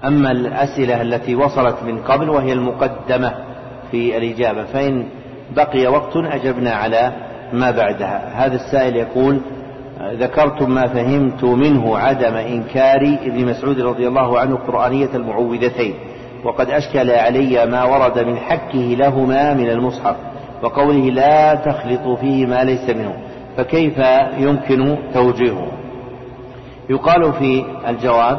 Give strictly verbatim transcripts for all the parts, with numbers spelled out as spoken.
أما الأسئلة التي وصلت من قبل وهي المقدمة في الإجابة فإن بقي وقت أجبنا على ما بعدها. هذا السائل يقول: ذكرتم ما فهمت منه عدم إنكار ابن مسعود رضي الله عنه قرآنية المعوذتين، وقد أشكل علي ما ورد من حكه لهما من المصحف وقوله لا تخلطوا فيه ما ليس منه، فكيف يمكن توجيهه؟ يقال في الجواب: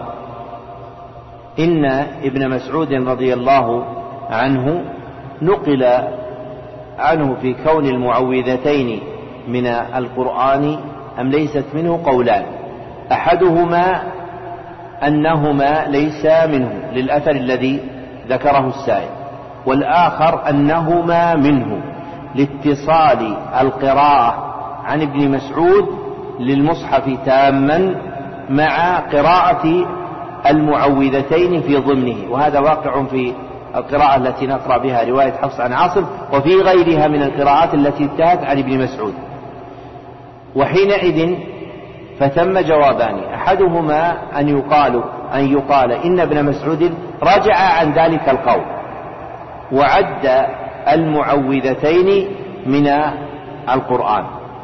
إن ابن مسعود رضي الله عنه نقل عنه في كون المعوذتين من القرآن أم ليست منه قولان، أحدهما أنهما ليس منه للأثر الذي ذكره السائل، والآخر أنهما منه لاتصال القراءة عن ابن مسعود للمصحف تاما مع قراءة المعوذتين في ضمنه، وهذا واقع في القراءة التي نقرأ بها رواية حفص عن عاصم وفي غيرها من القراءات التي انتهت عن ابن مسعود. وحينئذ فثم جوابان، أحدهما أن يقال أن يقال إن ابن مسعود رجع عن ذلك القول وعد المعوذتين من القرآن،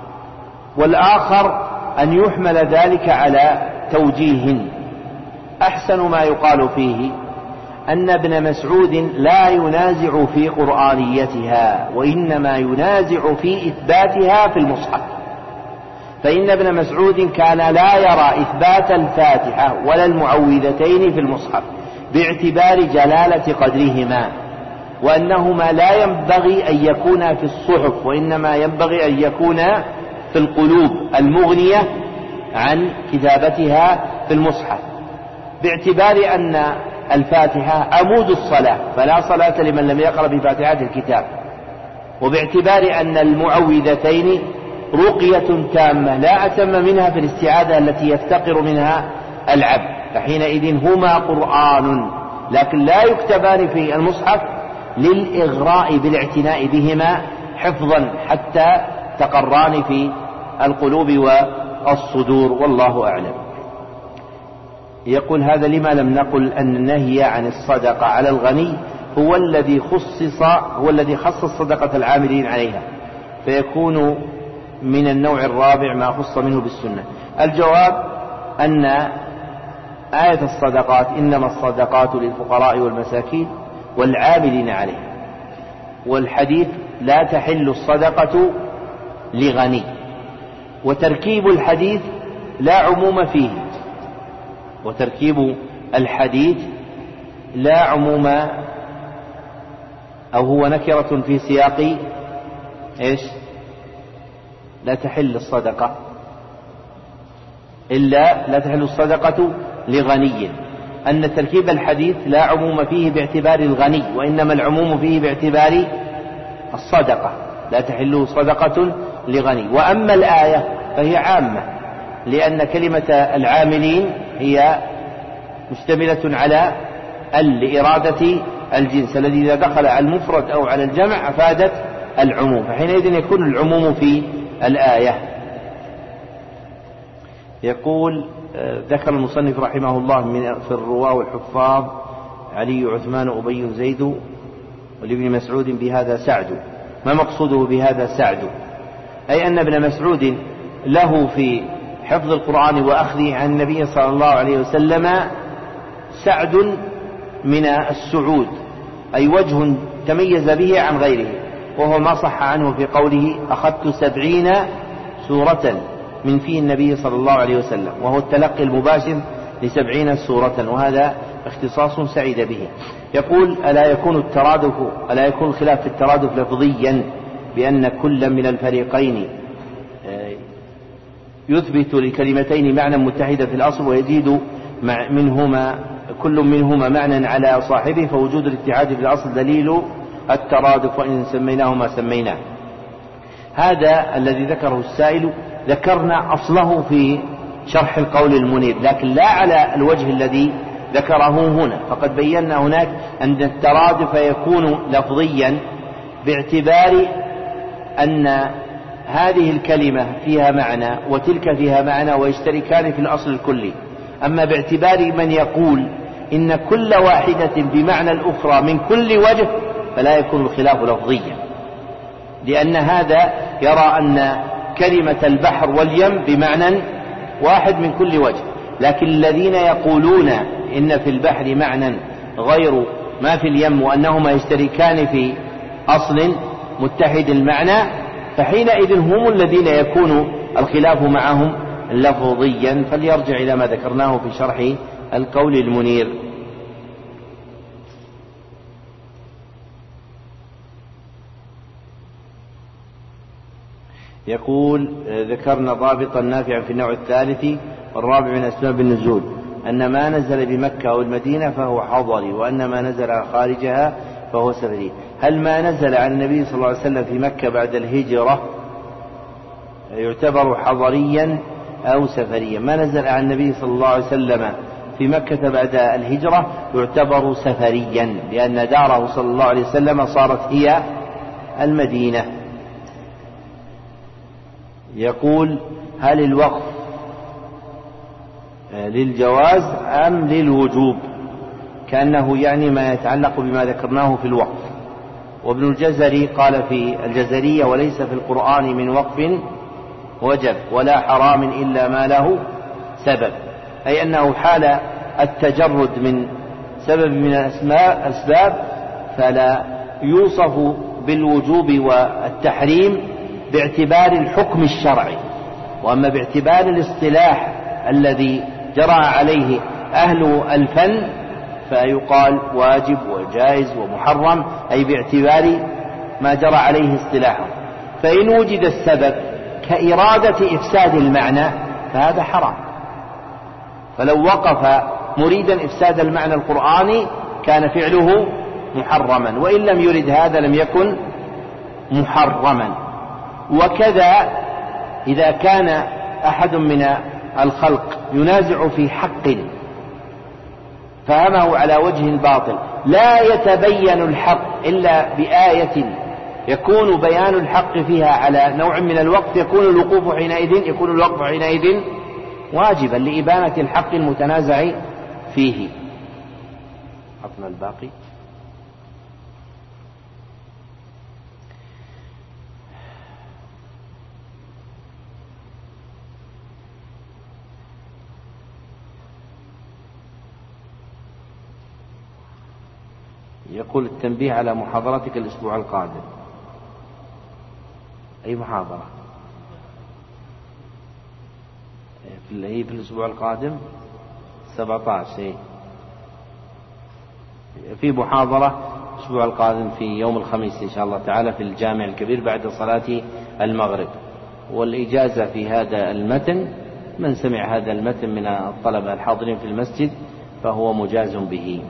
والآخر أن يحمل ذلك على توجيه. أحسن ما يقال فيه أن ابن مسعود لا ينازع في قرآنيتها، وإنما ينازع في إثباتها في المصحف، فإن ابن مسعود كان لا يرى إثبات الفاتحة ولا المعوذتين في المصحف باعتبار جلالة قدرهما، وأنهما لا ينبغي أن يكونا في الصحف، وإنما ينبغي أن يكونا في القلوب المغنية عن كتابتها في المصحف، باعتبار أن الفاتحة عمود الصلاة فلا صلاة لمن لم يقرأ بفاتحة الكتاب، وباعتبار أن المعوذتين رقية تامة لا أتم منها في الاستعاذة التي يفتقر منها العبد، فحينئذ هما قرآن لكن لا يكتبان في المصحف للإغراء بالاعتناء بهما حفظا حتى تقران في القلوب والصدور، والله أعلم. يقول: هذا لما لم نقل أن النهي عن الصدقة على الغني هو الذي خصص هو الذي خص صدقة العاملين عليها، فيكون من النوع الرابع ما خص منه بالسنة. الجواب أن آية الصدقات إنما الصدقات للفقراء والمساكين والعاملين عليها، والحديث لا تحل الصدقة لغني، وتركيب الحديث لا عموم فيه، وتركيب الحديث لا عموم أو هو نكرة في سياق إيش؟ لا تحل الصدقة إلا لا تحل الصدقة لغني، أن تركيب الحديث لا عموم فيه باعتبار الغني، وإنما العموم فيه باعتبار الصدقة، لا تحل صدقة لغني. وأما الآية فهي عامة، لأن كلمة العاملين هي مشتملة على الإرادة الجنس الذي إذا دخل على المفرد أو على الجمع أفادت العموم، فحينئذ يكون العموم في الآية. يقول: ذكر المصنف رحمه الله من في الرواة والحفاظ علي عثمان أبي زيد ولابن مسعود بهذا سعد. ما مقصوده بهذا سعد؟ أي أن ابن مسعود له في حفظ القرآن وأخذه عن النبي صلى الله عليه وسلم سعد من السعود، أي وجه تميز به عن غيره، وهو ما صح عنه في قوله: أخذت سبعين سورة من في النبي صلى الله عليه وسلم، وهو التلقي المباشر لسبعين سورة، وهذا اختصاص سعيد به. يقول: ألا يكون الترادف ألا يكون الخلاف في الترادف لفظيا بأن كل من الفريقين يثبت لكلمتين معنى متحدا في الأصل ويزيد منهما كل منهما معنى على صاحبه، فوجود الاتحاد في الأصل دليل الترادف وإن سميناه ما سميناه. هذا الذي ذكره السائل ذكرنا أصله في شرح القول المنير، لكن لا على الوجه الذي ذكره هنا، فقد بينا هناك أن الترادف يكون لفظيا باعتبار أن هذه الكلمة فيها معنى وتلك فيها معنى ويشتركان في الأصل الكلي. أما باعتبار من يقول إن كل واحدة بمعنى الأخرى من كل وجه فلا يكون الخلاف لفظيا، لأن هذا يرى أن كلمة البحر واليم بمعنى واحد من كل وجه. لكن الذين يقولون إن في البحر معنى غير ما في اليم وأنهما يشتركان في أصل متحد المعنى، فحينئذ هم الذين يكون الخلاف معهم لفظيا. فليرجع إلى ما ذكرناه في شرح القول المنير. يقول ذكرنا ضابطا نافعا في النوع الثالث والرابع من أسباب النزول أن ما نزل بمكة أو المدينة فهو حضري، وأن ما نزل خارجها فهو سفري. هل ما نزل عن النبي صلى الله عليه وسلم في مكة بعد الهجرة يعتبر حضريا أو سفريا؟ ما نزل عن النبي صلى الله عليه وسلم في مكة بعد الهجرة يعتبر سفريا، لأن داره صلى الله عليه وسلم صارت هي المدينة. يقول هل الوقف للجواز أم للوجوب؟ كأنه يعني ما يتعلق بما ذكرناه في الوقف. وابن الجزري قال في الجزرية وليس في القرآن من وقف وجب ولا حرام إلا ما له سبب، أي أنه حال التجرد من سبب من الأسباب فلا يوصف بالوجوب والتحريم باعتبار الحكم الشرعي، وأما باعتبار الاصطلاح الذي جرى عليه أهل الفن فيقال واجب وجائز ومحرم، أي باعتبار ما جرى عليه اصطلاحه. فإن وجد السبب كإرادة إفساد المعنى فهذا حرام، فلو وقف مريدا إفساد المعنى القرآني كان فعله محرما، وإن لم يرد هذا لم يكن محرما. وكذا إذا كان أحد من الخلق ينازع في حق فهمه على وجه الباطل لا يتبين الحق إلا بآية يكون بيان الحق فيها على نوع من الوقت، يكون الوقوف حينئذ يكون الوقف حينئذ واجبا لإبانة الحق المتنازع فيه. حطنا الباقي. يقول التنبيه على محاضرتك الأسبوع القادم. أي محاضرة؟ هي في الأسبوع القادم سبعة عشر. في محاضرة الأسبوع القادم في يوم الخميس إن شاء الله تعالى في الجامع الكبير بعد صلاة المغرب. والإجازة في هذا المتن من سمع هذا المتن من الطلبة الحاضرين في المسجد فهو مجاز به.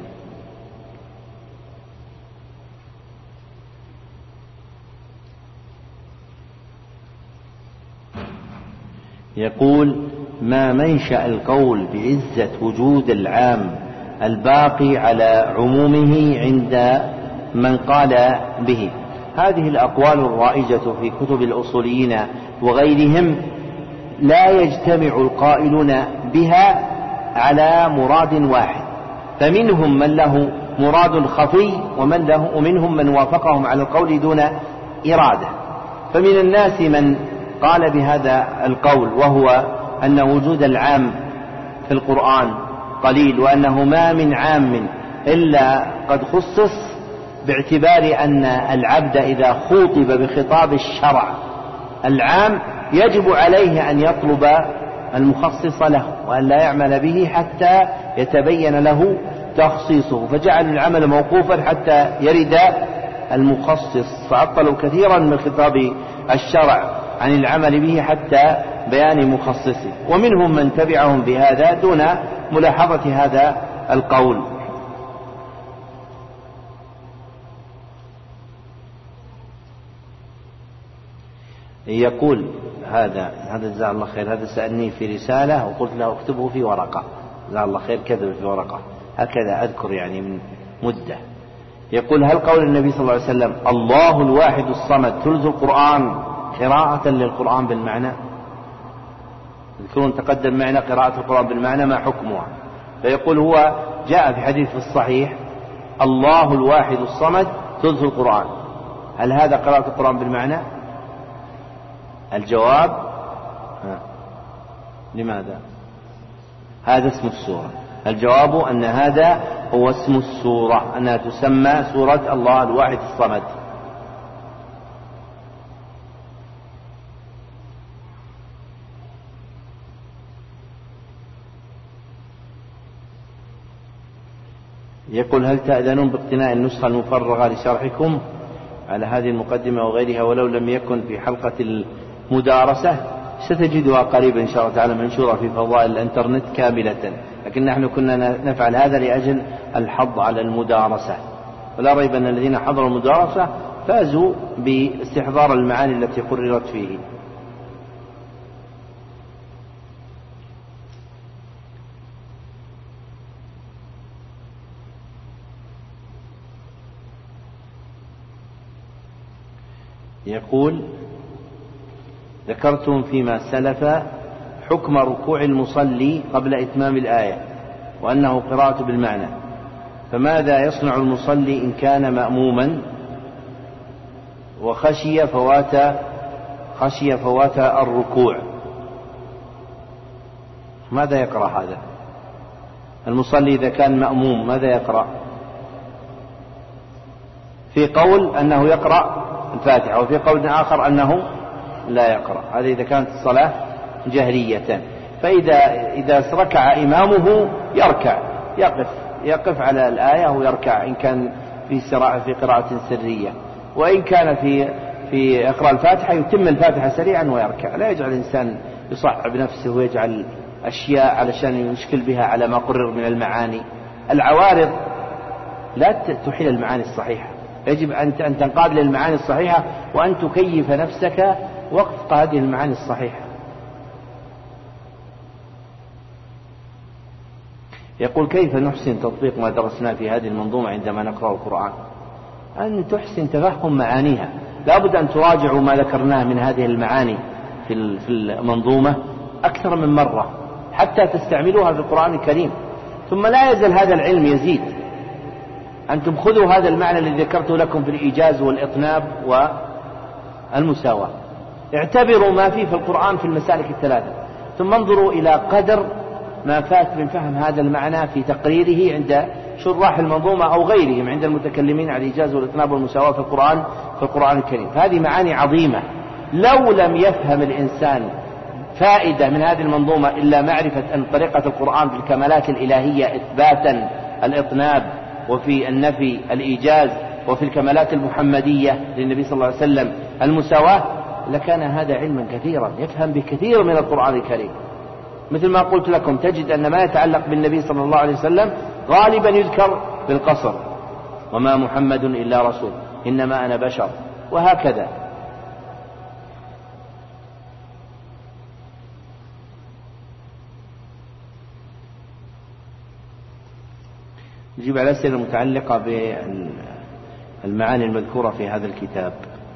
يقول ما منشأ القول بعزة وجود العام الباقي على عمومه عند من قال به؟ هذه الأقوال الرائجة في كتب الأصوليين وغيرهم لا يجتمع القائلون بها على مراد واحد، فمنهم من له مراد خفي ومن له ومنهم من وافقهم على القول دون إرادة. فمن الناس من قال بهذا القول وهو أن وجود العام في القرآن قليل، وأنه ما من عام إلا قد خصص باعتبار أن العبد إذا خوطب بخطاب الشرع العام يجب عليه أن يطلب المخصص له وأن لا يعمل به حتى يتبين له تخصيصه، فجعل العمل موقوفا حتى يرد المخصص، فعطلوا كثيرا من خطاب الشرع عن العمل به حتى بيان مخصصه. ومنهم من تبعهم بهذا دون ملاحظة هذا القول. يقول هذا هذا جزاه الله خير، هذا سألني في رسالة وقلت له اكتبه في ورقة، جزاه الله خير كتب في ورقة هكذا أذكر يعني من مدة. يقول هل قول النبي صلى الله عليه وسلم الله الواحد الصمد ثلث القرآن قراءة للقرآن بالمعنى؟ يذكرون تقدم معنا قراءة القرآن بالمعنى ما حكمها، فيقول هو جاء في حديث في الصحيح الله الواحد الصمد ثلث القرآن. هل هذا قراءة القرآن بالمعنى؟ الجواب ها. لماذا؟ هذا اسم السورة. الجواب أن هذا هو اسم السورة، أنها تسمى سورة الله الواحد الصمد. يقول هل تأذنون باقتناء النسخة المفرغة لشرحكم على هذه المقدمة وغيرها ولو لم يكن في حلقة المدارسة؟ ستجدها قريبا إن شاء الله تعالى منشورة في فضائل الإنترنت كاملة، لكن نحن كنا نفعل هذا لأجل الحظ على المدارسة، ولا ريب أن الذين حضروا المدارسة فازوا باستحضار المعاني التي قررت فيه. يقول ذكرتم فيما سلف حكم ركوع المصلي قبل إتمام الآية وأنه قراءة بالمعنى، فماذا يصنع المصلي إن كان مأموما وخشي فوات خشي فوات الركوع؟ ماذا يقرأ هذا المصلي إذا كان مأموم؟ ماذا يقرأ؟ في قول أنه يقرأ الفاتحة، وفي قول آخر أنه لا يقرأ. هذا إذا كانت الصلاة جهرية. فإذا إذا ركع إمامه يركع، يقف يقف على الآية ويركع إن كان في في قراءة سرية، وإن كان في في إقراء الفاتحة يتم الفاتحة سريعا ويركع. لا يجعل الإنسان يصعب نفسه ويجعل أشياء علشان يشكل بها على ما قرر من المعاني. العوارض لا تحيل المعاني الصحيحة، يجب أن تنقاد للمعاني الصحيحة وأن تكيف نفسك وفق هذه المعاني الصحيحة. يقول كيف نحسن تطبيق ما درسنا في هذه المنظومة عندما نقرأ القرآن؟ أن تحسن تفهم معانيها، لا بد أن تراجعوا ما ذكرناه من هذه المعاني في المنظومة أكثر من مرة حتى تستعملوها في القرآن الكريم، ثم لا يزال هذا العلم يزيد. أنتم خذوا هذا المعنى الذي ذكرته لكم في الإيجاز والإطناب والمساواة، اعتبروا ما فيه في القرآن في المسالك الثلاثة، ثم انظروا إلى قدر ما فات من فهم هذا المعنى في تقريره عند شراح المنظومة أو غيرهم عند المتكلمين على الإيجاز والإطناب والمساواة في القرآن في القرآن الكريم. هذه معاني عظيمة، لو لم يفهم الإنسان فائدة من هذه المنظومة إلا معرفة أن طريقة القرآن في الكمالات الإلهية إثباتا الإطناب، وفي النفي الإيجاز، وفي الكمالات المحمدية للنبي صلى الله عليه وسلم المساواة، لكان هذا علما كثيرا يفهم بكثير من القرآن الكريم. مثل ما قلت لكم تجد أن ما يتعلق بالنبي صلى الله عليه وسلم غالبا يذكر بالقصر، وما محمد إلا رسول إنما أنا بشر، وهكذا. نجيب على الأسئلة المتعلقة بالمعاني المذكورة في هذا الكتاب.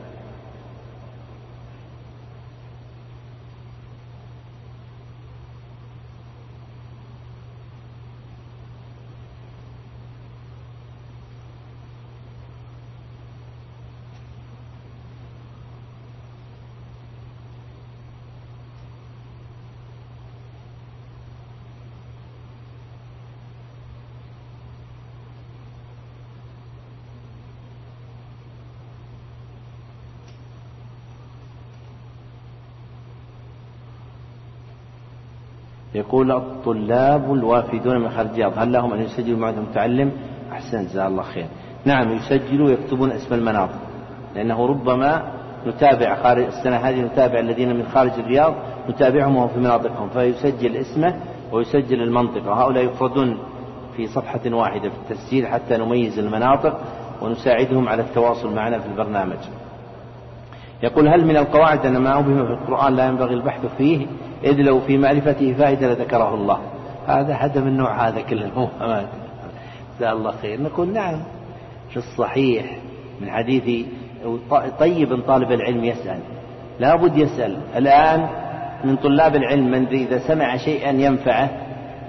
يقول الطلاب الوافدون من خارج الرياض هل لهم أن يسجلوا معهد المتعلم؟ أحسن جزاه الله خير. نعم يسجلوا ويكتبون اسم المناطق، لأنه ربما نتابع خارج السنة هذه نتابع الذين من خارج الرياض نتابعهم وهم في مناطقهم، فيسجل اسمه ويسجل المنطقة. هؤلاء يفردون في صفحة واحدة في التسجيل حتى نميز المناطق ونساعدهم على التواصل معنا في البرنامج. يقول هل من القواعد أن ما أبهم في القرآن لا ينبغي البحث فيه إذ لو في معرفته فائدة لذكره الله؟ هذا حدا من نوع هذا كل الموهمات. جزاه الله خير. نقول نعم في الصحيح من حديث طيب طالب العلم يسأل، لا بد يسأل. الآن من طلاب العلم من إذا سمع شيئا ينفعه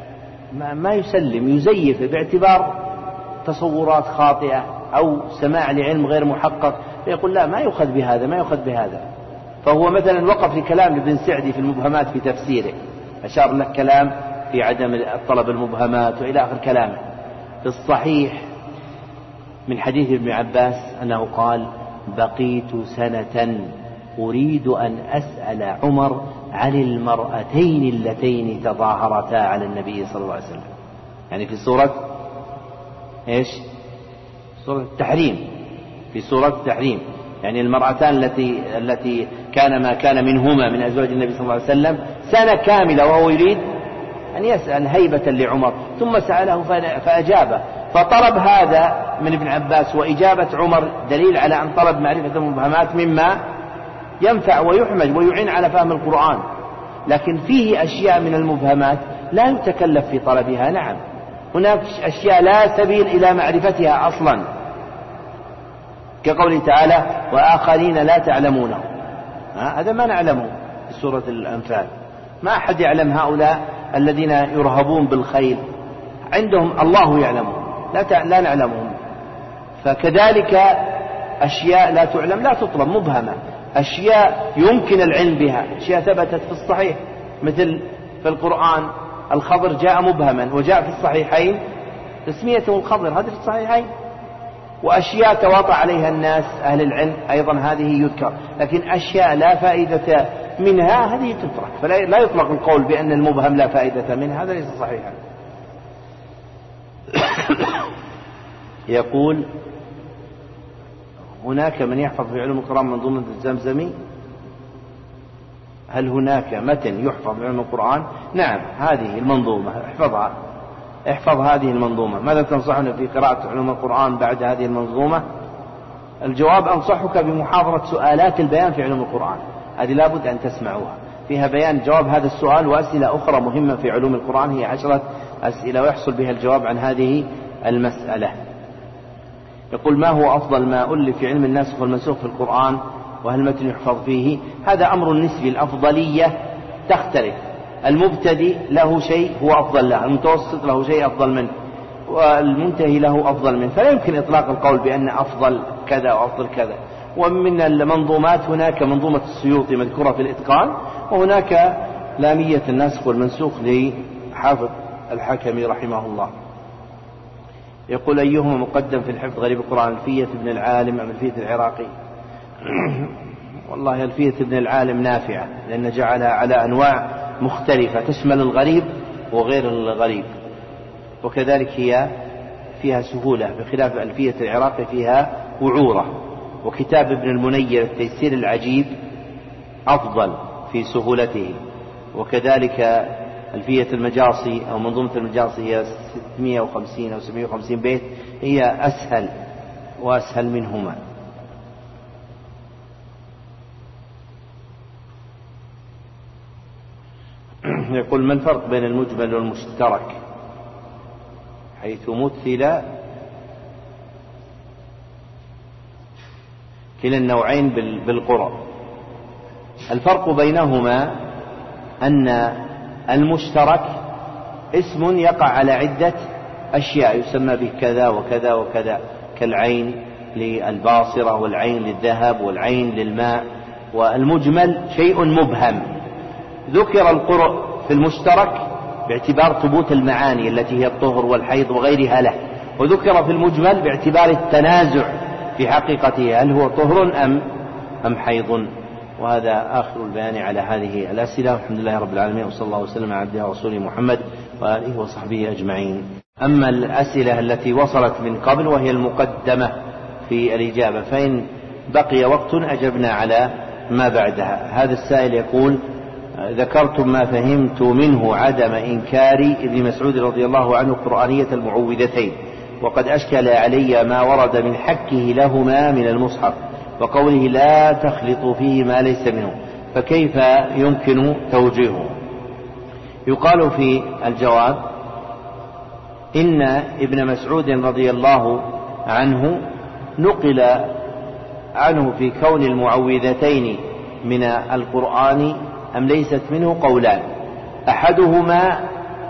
ما يسلم، يزيف باعتبار تصورات خاطئة أو سماع لعلم غير محقق، فيقول لا ما يؤخذ بهذا ما يؤخذ بهذا. فهو مثلا وقف في كلام ابن سعدي في المبهمات في تفسيره، أشار له كلام في عدم الطلب المبهمات وإلى آخر كلامه. في الصحيح من حديث ابن عباس أنه قال: بقيت سنة أريد أن أسأل عمر عن المرأتين اللتين تظاهرتا على النبي صلى الله عليه وسلم، يعني في سورة إيش؟ سورة التحريم، في سورة التحريم، يعني المرأتان التي التي كان ما كان منهما من أزواج النبي صلى الله عليه وسلم سنة كاملة وهو يريد أن يسأل هيبة لعمر، ثم سأله فأجابه. فطلب هذا من ابن عباس وإجابة عمر دليل على أن طلب معرفة المبهمات مما ينفع ويحمد ويعين على فهم القرآن. لكن فيه أشياء من المبهمات لا يتكلف في طلبها، نعم هناك أشياء لا سبيل إلى معرفتها أصلا، كقوله تعالى: وآخرين لا تعلمونه. هذا ما نعلمه في سورة الأنفال، ما أحد يعلم هؤلاء الذين يرهبون بالخيل، عندهم الله يعلمه، لا, لا نعلمهم. فكذلك أشياء لا تعلم لا تطلب مبهمة، أشياء يمكن العلم بها، أشياء ثبتت في الصحيح، مثل في القرآن الخضر جاء مبهما، وجاء في الصحيحين تسميته الخضر، هذا في الصحيحين. وأشياء تواطأ عليها الناس أهل العلم أيضا هذه يذكر، لكن أشياء لا فائدة منها هذه تترك، فلا يطلق القول بأن المبهم لا فائدة منه، هذا ليس صحيحا. يقول: هناك من يحفظ في علوم القرآن منظومة الزمزمي، هل هناك متن يحفظ في علوم القرآن؟ نعم، هذه المنظومة احفظها، احفظ هذه المنظومة. ماذا تنصحنا في قراءة علوم القرآن بعد هذه المنظومة؟ الجواب: أنصحك بمحاضرة سؤالات البيان في علوم القرآن، هذه لابد أن تسمعوها، فيها بيان جواب هذا السؤال وأسئلة أخرى مهمة في علوم القرآن، هي عشرة أسئلة ويحصل بها الجواب عن هذه المسألة. يقول: ما هو أفضل ما ألف في علم الناسخ والمنسوخ في القرآن، وهل متن يحفظ فيه؟ هذا أمر نسبي، الأفضلية تختلف، المبتدئ له شيء هو أفضل له، المتوسط له شيء أفضل منه، والمنتهي له أفضل منه، فلا يمكن إطلاق القول بأن أفضل كذا وأفضل كذا. ومن المنظومات هناك منظومة السيوطي مذكورة في الإتقان، وهناك لامية الناسخ والمنسوخ لحافظ الحكمي رحمه الله. يقول: أيهما مقدم في الحفظ غريب القرآن، ألفية ابن العالم أم ألفية العراقي؟ والله ألفية ابن العالم نافعة، لأن جعلها على أنواع مختلفة تشمل الغريب وغير الغريب، وكذلك هي فيها سهولة، بخلاف ألفية العراقي فيها وعورة. وكتاب ابن المنير التيسير العجيب أفضل في سهولته، وكذلك ألفية المجاصي أو منظومة المجاصي هي ستمائة وخمسين أو سبعمائة وخمسين بيت، هي أسهل وأسهل منهما. يقول: ما الفرق بين المجمل والمشترك حيث مثل كلا النوعين بالقرى؟ الفرق بينهما أن المشترك اسم يقع على عدة أشياء يسمى به كذا وكذا وكذا، كالعين للباصرة والعين للذهب والعين للماء. والمجمل شيء مبهم، ذكر القرء في المشترك باعتبار ثبوت المعاني التي هي الطهر والحيض وغيرها له، وذكر في المجمل باعتبار التنازع في حقيقته، هل هو طهر أم أم حيض. وهذا آخر البيان على هذه الأسئلة، والحمد لله رب العالمين، وصلى الله وسلم على عبده ورسوله محمد وآله وصحبه أجمعين. أما الأسئلة التي وصلت من قبل وهي المقدمة في الإجابة، فإن بقي وقت أجبنا على ما بعدها. هذا السائل يقول: ذكرتم ما فهمت منه عدم إنكار ابن مسعود رضي الله عنه قرآنية المعوذتين، وقد أشكل علي ما ورد من حكه لهما من المصحف وقوله لا تخلطوا فيه ما ليس منه، فكيف يمكن توجيهه؟ يقال في الجواب: إن ابن مسعود رضي الله عنه نقل عنه في كون المعوذتين من القرآن أم ليست منه قولان، أحدهما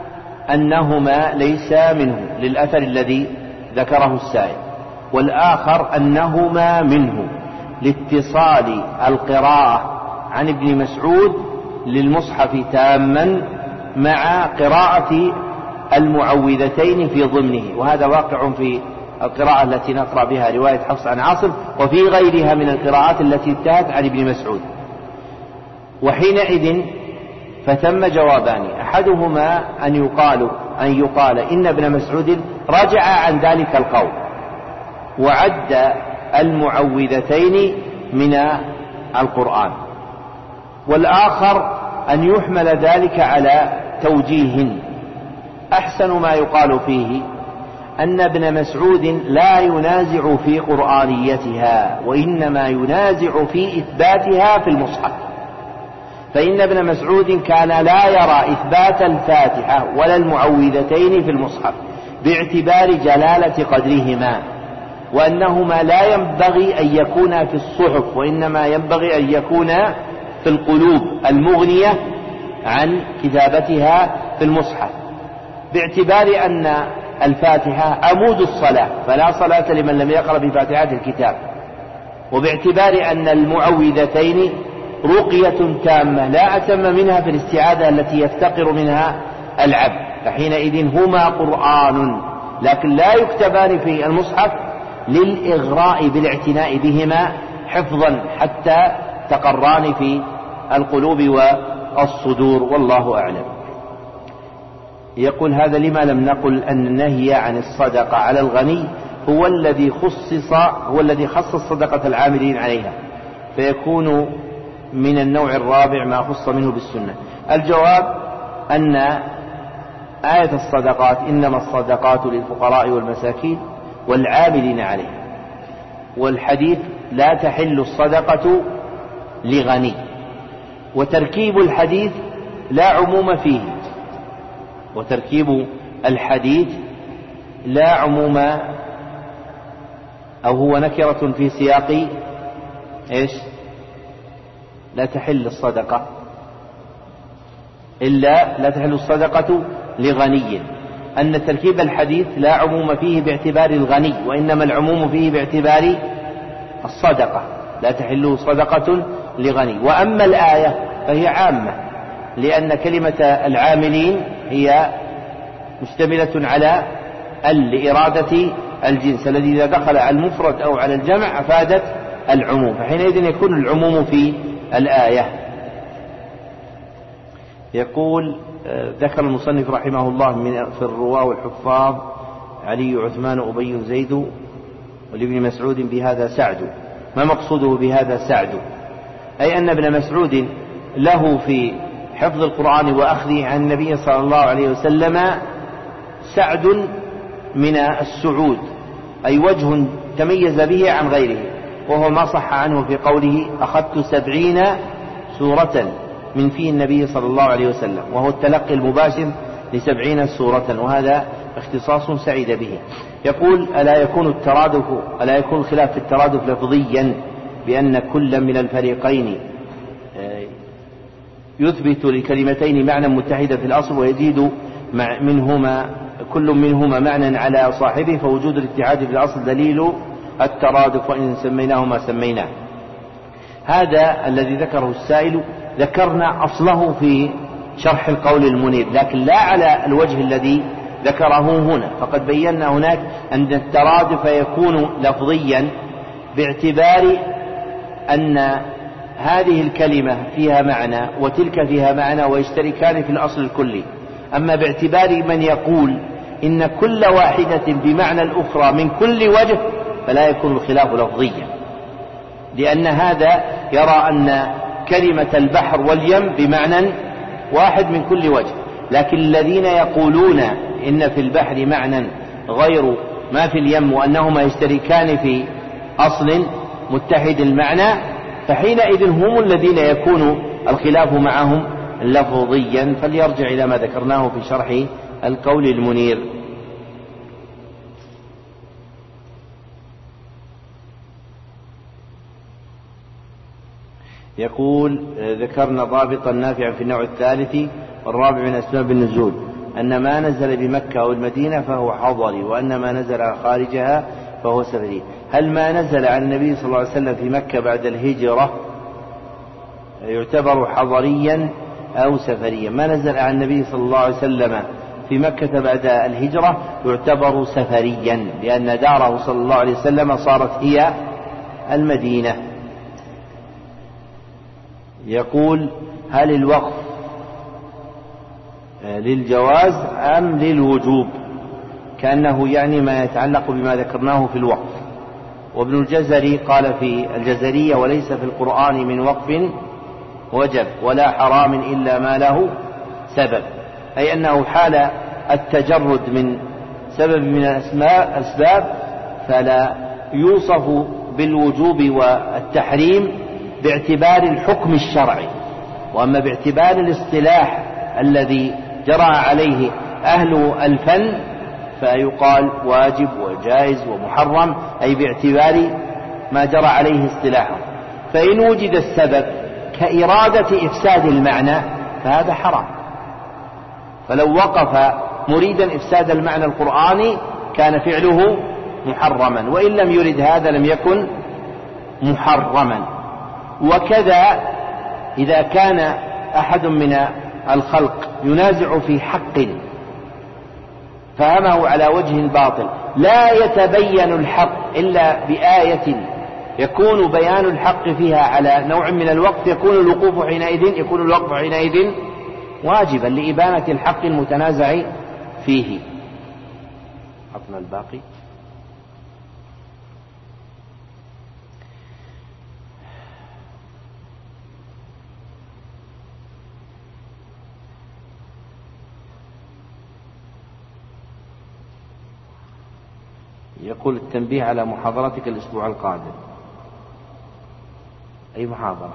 أنهما ليس منه للأثر الذي ذكره السائل، والآخر أنهما منه لاتصال القراءة عن ابن مسعود للمصحف تاما مع قراءة المعوذتين في ضمنه، وهذا واقع في القراءة التي نقرأ بها رواية حفص عن عاصم، وفي غيرها من القراءات التي انتهت عن ابن مسعود. وحينئذ فثم جوابان، أحدهما أن يقال أن يقال إن ابن مسعود رجع عن ذلك القول وعد المعوذتين من القرآن، والآخر أن يحمل ذلك على توجيه. أحسن ما يقال فيه أن ابن مسعود لا ينازع في قرآنيتها، وإنما ينازع في إثباتها في المصحف، فإن ابن مسعود كان لا يرى إثبات الفاتحة ولا المعوذتين في المصحف باعتبار جلالة قدرهما، وأنهما لا ينبغي أن يكونا في الصحف، وإنما ينبغي أن يكونا في القلوب المغنية عن كتابتها في المصحف، باعتبار أن الفاتحة عمود الصلاة فلا صلاة لمن لم يقرأ بفاتحة الكتاب، وباعتبار أن المعوذتين رقية تامة لا أتم منها في الاستعاذة التي يفتقر منها العبد، فحينئذ هما قرآن لكن لا يكتبان في المصحف للإغراء بالاعتناء بهما حفظا حتى تقران في القلوب والصدور، والله أعلم. يقول هذا لما لم نقل أن النهي عن الصدقة على الغني هو الذي خصص هو الذي خص صدقة العاملين عليها، فيكون من النوع الرابع ما خص منه بالسنة. الجواب أن آية الصدقات إنما الصدقات للفقراء والمساكين والعاملين عليها، والحديث لا تحل الصدقة لغني، وتركيب الحديث لا عموم فيه، وتركيب الحديث لا عموم أو هو نكرة في سياق إيش؟ لا تحل الصدقة إلا لا تحل الصدقة لغني، أن تركيب الحديث لا عموم فيه باعتبار الغني، وإنما العموم فيه باعتبار الصدقة، لا تحل صدقة لغني. وأما الآية فهي عامة، لأن كلمة العاملين هي مشتملة على ال لإرادة الجنس الذي إذا دخل على المفرد أو على الجمع أفادت العموم، فحينئذ يكون العموم في الآية. يقول ذكر المصنف رحمه الله من في الرواة والحفاظ علي عثمان أبي زيد ولابن مسعود بهذا سعد. ما مقصوده بهذا سعد؟ أي أن ابن مسعود له في حفظ القرآن وأخذه عن النبي صلى الله عليه وسلم سعد من السعود، أي وجه تميز به عن غيره، وهو ما صح عنه في قوله أخذت سبعين سورة من فيه النبي صلى الله عليه وسلم، وهو التلقي المباشر لسبعين سورة، وهذا اختصاص سعيد به. يقول ألا يكون الترادف ألا يكون الخلاف في الترادف لفظيا بأن كل من الفريقين يثبت لكلمتين معنى متحدا في الأصل ويزيد منهما كل منهما معنى على صاحبه، فوجود الاتحاد في الأصل دليل الترادف وإن سميناه ما سميناه. هذا الذي ذكره السائل ذكرنا أصله في شرح القول المنير، لكن لا على الوجه الذي ذكره هنا، فقد بينا هناك أن الترادف يكون لفظيا باعتبار أن هذه الكلمة فيها معنى وتلك فيها معنى ويشتركان في الأصل الكلي. أما باعتبار من يقول إن كل واحدة بمعنى الأخرى من كل وجه فلا يكون الخلاف لفظيا، لأن هذا يرى أن كلمة البحر واليم بمعنى واحد من كل وجه، لكن الذين يقولون إن في البحر معنى غير ما في اليم وأنهما يشتركان في أصل متحد المعنى، فحينئذ هم الذين يكون الخلاف معهم لفظيا. فليرجع إلى ما ذكرناه في شرح القول المنير. يقول ذكرنا ضابطا نافعا في النوع الثالث والرابع من أسباب النزول أن ما نزل بمكة أو المدينة فهو حضري، وأن ما نزل خارجها فهو سفري. هل ما نزل عن النبي صلى الله عليه وسلم في مكة بعد الهجرة يعتبر حضريا أو سفريا؟ ما نزل عن النبي صلى الله عليه وسلم في مكة بعد الهجرة يعتبر سفريا، لأن داره صلى الله عليه وسلم صارت هي المدينة. يقول: هل الوقف للجواز أم للوجوب؟ كأنه يعني ما يتعلق بما ذكرناه في الوقف. وابن الجزري قال في الجزرية: وليس في القرآن من وقف وجب ولا حرام إلا ما له سبب، أي أنه حال التجرد من سبب من الأسباب فلا يوصف بالوجوب والتحريم باعتبار الحكم الشرعي، وأما باعتبار الاصطلاح الذي جرى عليه أهل الفن فيقال واجب وجائز ومحرم، أي باعتبار ما جرى عليه اصطلاحه. فإن وجد السبب كإرادة إفساد المعنى فهذا حرام، فلو وقف مريدا إفساد المعنى القرآني كان فعله محرما، وإن لم يرد هذا لم يكن محرما. وكذا إذا كان أحد من الخلق ينازع في حق فهمه على وجه الباطل لا يتبين الحق إلا بآية يكون بيان الحق فيها على نوع من الوقت، يكون الوقوف حينئذ يكون الوقف حينئذ واجبا لإبانة الحق المتنازع فيه. عطنا الباقي. يقول: التنبيه على محاضرتك الأسبوع القادم. أي محاضرة؟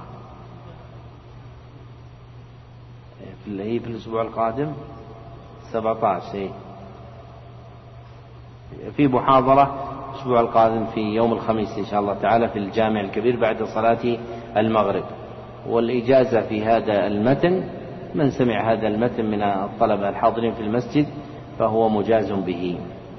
هي في الأسبوع القادم سبعة عشر. في محاضرة الأسبوع القادم في يوم الخميس إن شاء الله تعالى في الجامع الكبير بعد صلاة المغرب. والإجازة في هذا المتن من سمع هذا المتن من الطلبة الحاضرين في المسجد فهو مجاز به.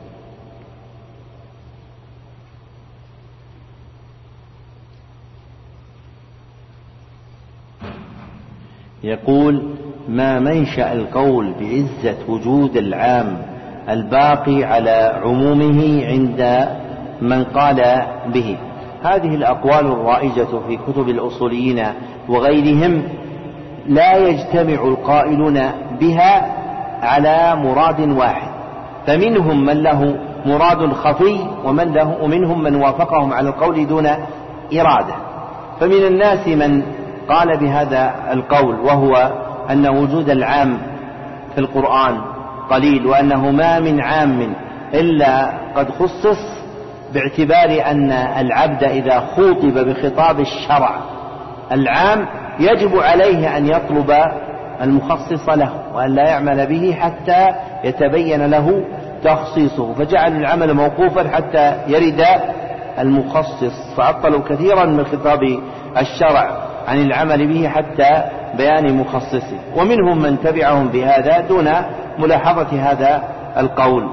يقول: ما منشأ القول بعزة وجود العام الباقي على عمومه عند من قال به؟ هذه الأقوال الرائجة في كتب الأصوليين وغيرهم لا يجتمع القائلون بها على مراد واحد، فمنهم من له مراد خفي ومن له ومنهم من وافقهم على القول دون إرادة. فمن الناس من قال بهذا القول وهو أن وجود العام في القرآن قليل، وأنه ما من عام إلا قد خصص، باعتبار أن العبد إذا خوطب بخطاب الشرع العام يجب عليه أن يطلب المخصص له وأن لا يعمل به حتى يتبين له تخصيصه، فجعل العمل موقوفا حتى يرد المخصص، فعطلوا كثيرا من خطاب الشرع عن العمل به حتى بيان مخصصه. ومنهم من تبعهم بهذا دون ملاحظة هذا القول.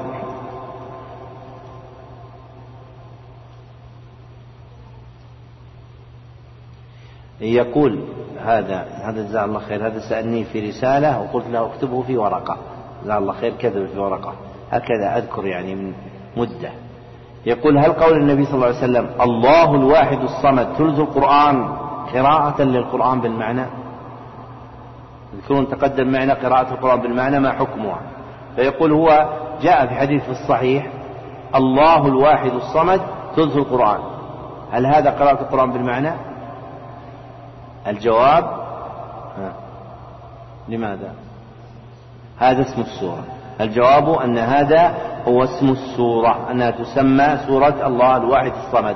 يقول هذا هذا جزاه الله خير، هذا سألني في رسالة وقلت له اكتبه في ورقة، جزاه الله خير كتب في ورقة هكذا أذكر يعني من مدة. يقول: هل قول النبي صلى الله عليه وسلم الله الواحد الصمد ثلث القرآن قراءة للقرآن بالمعنى؟ يذكرون تقدم معنا قراءة القرآن بالمعنى ما حكمها؟ فيقول: هو جاء في حديث في الصحيح الله الواحد الصمد ثلث القرآن. هل هذا قراءة القرآن بالمعنى؟ الجواب: ها. لماذا؟ هذا اسم السورة. الجواب أن هذا هو اسم السورة، أنها تسمى سورة الله الواحد الصمد.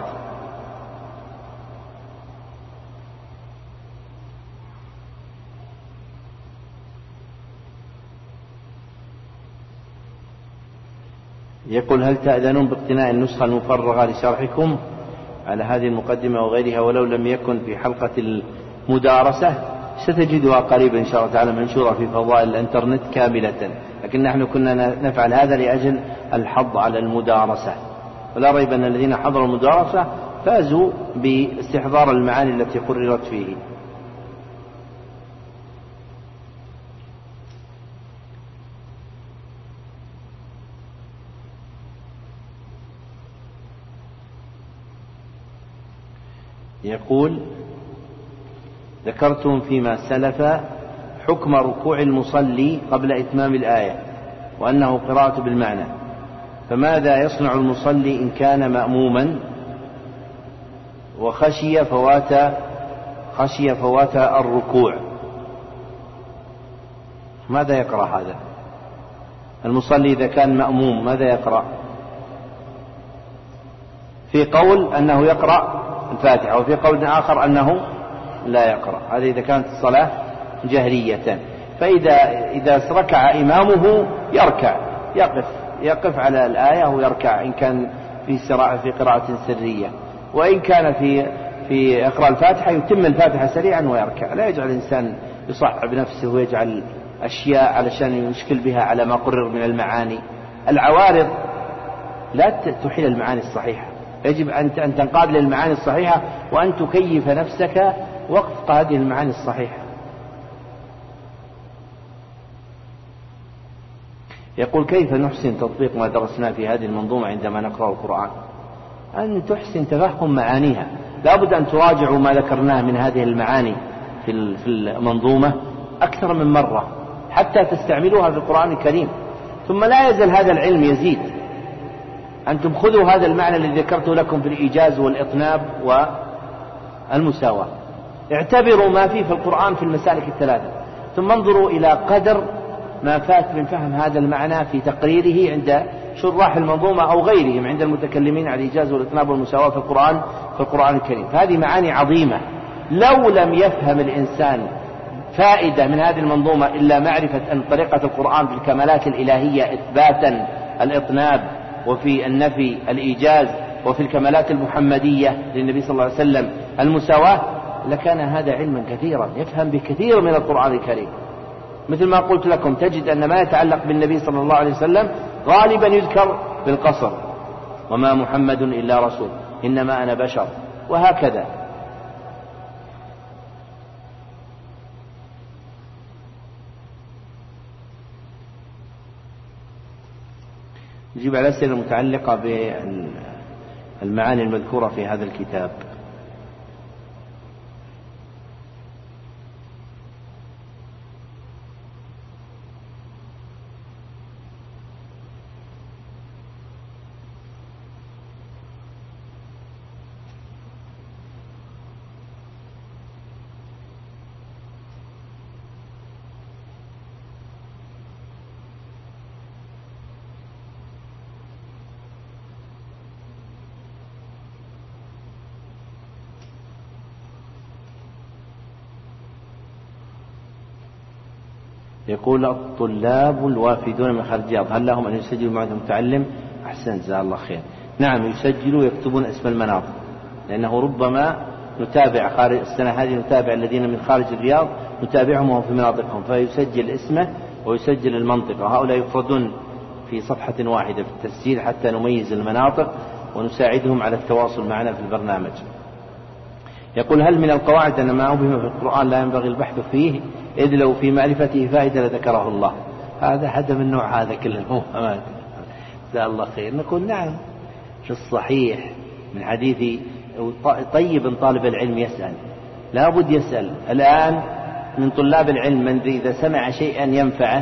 يقول: هل تأذنون باقتناء النسخة المفرغة لشرحكم على هذه المقدمة وغيرها ولو لم يكن في حلقة المدارسة؟ ستجدها قريبا إن شاء الله تعالى منشورة في فضائل الإنترنت كاملة، لكن لكن نحن كنا نفعل هذا لأجل الحظ على المدارسة، ولا ريب أن الذين حضروا المدارسة فازوا باستحضار المعاني التي قررت فيه. يقول: ذكرتم فيما سلف حكم ركوع المصلي قبل إتمام الآية وأنه قراءة بالمعنى، فماذا يصنع المصلي إن كان مأموما وخشي فوات خشي فوات الركوع؟ ماذا يقرأ هذا المصلي إذا كان مأموم؟ ماذا يقرأ؟ في قول أنه يقرأ الفاتحة، وفي قول آخر أنه لا يقرأ. هذا إذا كانت الصلاة جهرية. فإذا إذا ركع إمامه يركع، يقف يقف على الآية ويركع إن كان في سراء في قراءة سرية، وإن كان في في إقراء الفاتحة يتم الفاتحة سريعا ويركع. لا يجعل الإنسان يصعب نفسه ويجعل أشياء علشان يشكل بها على ما قرر من المعاني. العوارض لا تحيل المعاني الصحيحة، يجب أن تنقاد للمعاني الصحيحة وأن تكيف نفسك وفق هذه المعاني الصحيحة. يقول: كيف نحسن تطبيق ما درسناه في هذه المنظومة عندما نقرأ القرآن؟ أن تحسن تفهم معانيها، لا بد أن تراجعوا ما ذكرناه من هذه المعاني في المنظومة أكثر من مرة حتى تستعملوها في القرآن الكريم. ثم لا يزال هذا العلم يزيد. أنتم خذوا هذا المعنى الذي ذكرته لكم في الإيجاز والإطناب والمساواة، اعتبروا ما فيه في القرآن في المسالك الثلاثة، ثم انظروا إلى قدر ما فات من فهم هذا المعنى في تقريره عند شراح المنظومة أو غيرهم عند المتكلمين على الإيجاز والإطناب والمساواة في القرآن في القرآن الكريم. هذه معاني عظيمة، لو لم يفهم الإنسان فائدة من هذه المنظومة إلا معرفة أن طريقة القرآن في الكمالات الإلهية إثباتا الإطناب، وفي النفي الإيجاز، وفي الكمالات المحمدية للنبي صلى الله عليه وسلم المساواة، لكان هذا علما كثيرا يفهم بكثير من القرآن الكريم. مثل ما قلت لكم، تجد أن ما يتعلق بالنبي صلى الله عليه وسلم غالبا يذكر بالقصر: وما محمد إلا رسول، إنما أنا بشر، وهكذا. نجيب على الأسئلة المتعلقة بالمعاني المذكورة في هذا الكتاب. يقول: الطلاب الوافدون من خارج الرياض هل لهم أن يسجلوا معهد المتعلم؟ أحسن، جزاه الله خير. نعم، يسجلوا ويكتبون اسم المناطق، لأنه ربما نتابع خارج السنة هذه نتابع الذين من خارج الرياض، نتابعهم وهم في مناطقهم، فيسجل اسمه ويسجل المنطقة. هؤلاء يفردون في صفحة واحدة في التسجيل حتى نميز المناطق ونساعدهم على التواصل معنا في البرنامج. يقول: هل من القواعد أن ما أبهم في القرآن لا ينبغي البحث فيه، إذ لو في معرفته فائدة لذكره الله؟ هذا هذا من نوع هذا كل الموهمات. جزاه الله خير. نقول: نعم، في الصحيح من حديث طيب طالب العلم يسأل، لا بد يسأل. الآن من طلاب العلم من إذا سمع شيئا ينفعه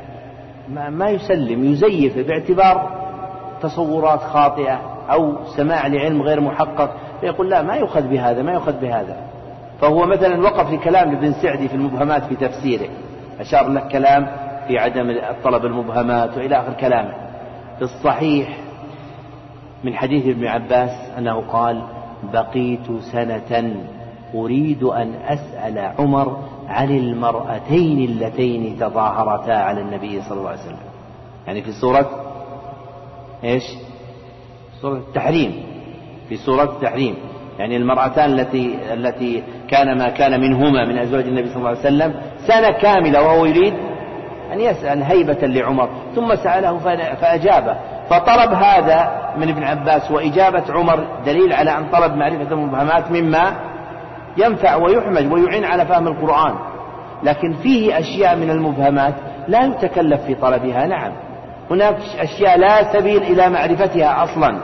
ما يسلم، يزيف باعتبار تصورات خاطئة أو سماع لعلم غير محقق، فيقول: لا، ما يؤخذ بهذا ما يؤخذ بهذا. فهو مثلا وقف لكلام ابن سعدي في المبهمات في تفسيره، أشار له كلام في عدم الطلب المبهمات وإلى آخر كلامه. في الصحيح من حديث ابن عباس أنه قال: بقيت سنة أريد أن أسأل عمر عن المرأتين اللتين تظاهرتا على النبي صلى الله عليه وسلم، يعني في سورة إيش؟ سورة التحريم، في سورة التحريم، يعني المرأتان التي التي كان ما كان منهما من أزواج النبي صلى الله عليه وسلم سنة كاملة وهو يريد أن يسأل هيبة لعمر، ثم سأله فأجابه. فطلب هذا من ابن عباس وإجابة عمر دليل على أن طلب معرفة المبهمات مما ينفع ويحمد ويعين على فهم القرآن. لكن فيه أشياء من المبهمات لا يتكلف في طلبها. نعم، هناك أشياء لا سبيل إلى معرفتها أصلا،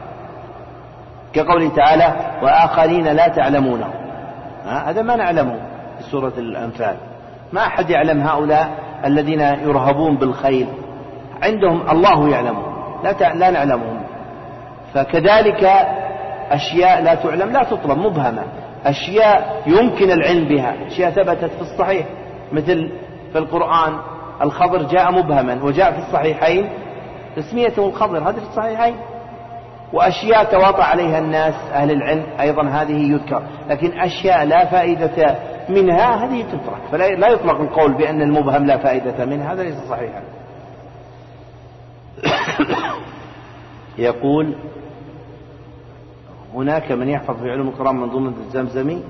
كقوله تعالى وآخرين لا تعلمونه، هذا ما نعلمه في سورة الأنفال. ما أحد يعلم هؤلاء الذين يرهبون بالخيل، عندهم الله يعلمه، لا, لا نعلمهم. فكذلك أشياء لا تعلم لا تطلب، مبهمة. أشياء يمكن العلم بها، أشياء ثبتت في الصحيح، مثل في القرآن الخضر جاء مبهما، وجاء في الصحيحين تسميته الخضر، هذا في الصحيحين. وأشياء تواطأ عليها الناس أهل العلم أيضا هذه يذكر. لكن أشياء لا فائدة منها هذه تترك، فلا يطلق القول بأن المبهم لا فائدة منه، هذا ليس صحيحا. يقول هناك من يحفظ في علوم القرآن منظومة الزمزمي،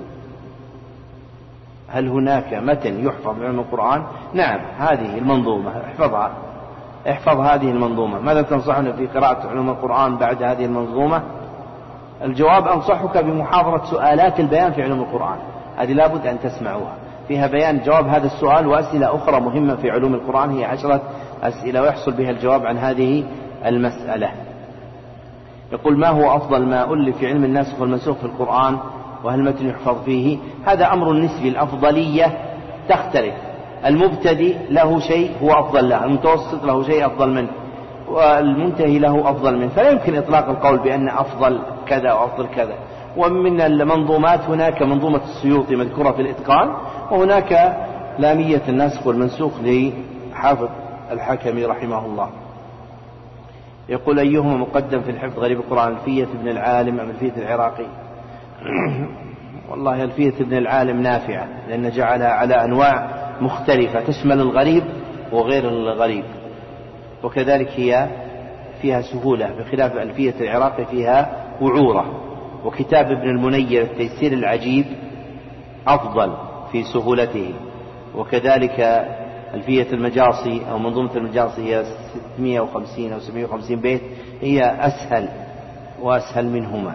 هل هناك متن يحفظ في علوم القرآن؟ نعم، هذه المنظومة احفظها، احفظ هذه المنظومة. ماذا تنصحنا في قراءة علوم القرآن بعد هذه المنظومة؟ الجواب أنصحك بمحاضرة سؤالات البيان في علوم القرآن، هذه لابد أن تسمعوها، فيها بيان جواب هذا السؤال وأسئلة أخرى مهمة في علوم القرآن، هي عشرة أسئلة ويحصل بها الجواب عن هذه المسألة. يقول ما هو أفضل ما ألف في علم الناسخ والمنسوخ في القرآن، وهل متن يحفظ فيه؟ هذا أمر نسبي، الأفضلية تختلف، المبتدئ له شيء هو أفضل له، المتوسط له شيء أفضل منه، والمنتهي له أفضل منه، فلا يمكن إطلاق القول بأن أفضل كذا وأفضل كذا. ومن المنظومات هناك منظومة السيوطي مذكورة في الإتقان، وهناك لامية الناسخ والمنسوخ لحافظ الحكمي رحمه الله. يقول أيهما مقدم في الحفظ غريب القرآن، ألفية ابن العالم أم ألفية العراقي؟ والله ألفية ابن العالم نافعة، لأن جعلها على أنواع مختلفة تشمل الغريب وغير الغريب، وكذلك هي فيها سهولة، بخلاف ألفية العراقي فيها وعورة. وكتاب ابن المنير التيسير العجيب أفضل في سهولته. وكذلك ألفية المجاصي أو منظومة المجاصي هي ستمائة وخمسين أو سبعمائة وخمسين بيت، هي أسهل وأسهل منهما.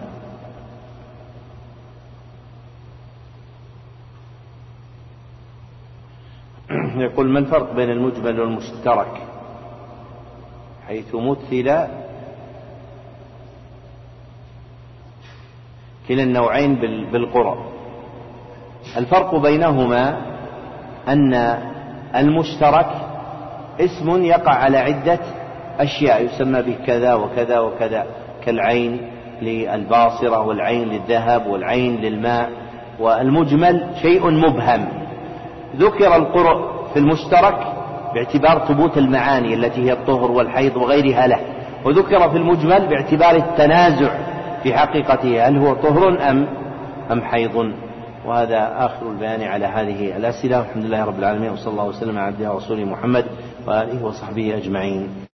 يقول ما الفرق بين المجمل والمشترك، حيث مثل كلا النوعين بالقرى؟ الفرق بينهما أن المشترك اسم يقع على عدة أشياء يسمى به كذا وكذا وكذا، كالعين للباصرة والعين للذهب والعين للماء. والمجمل شيء مبهم، ذكر القرء في المشترك باعتبار ثبوت المعاني التي هي الطهر والحيض وغيرها له، وذكر في المجمل باعتبار التنازع في حقيقته، هل هو طهر أم أم حيض. وهذا آخر البيان على هذه الأسئلة، والحمد لله رب العالمين، وصلى الله وسلم على عبده ورسوله محمد وآله وصحبه أجمعين.